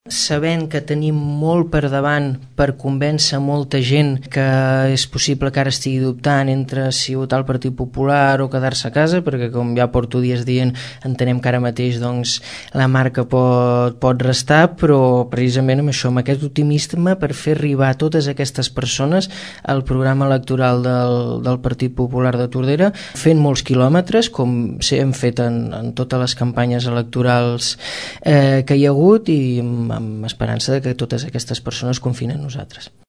sabent que tenim molt per davant per convèncer molta gent que és possible que ara estigui dubtant entre si votar el Partit Popular o quedar-se a casa, perquè com ja porto dies dient, entenem que ara mateix doncs, la marca pot restar, però precisament amb això, amb aquest optimisme per fer arribar a totes aquestes persones al programa electoral del Partit Popular de Tordera, fent molts quilòmetres, com hem fet en totes les campanyes electorals que hi ha hagut, i amb esperança de que totes aquestes persones confien en nosaltres.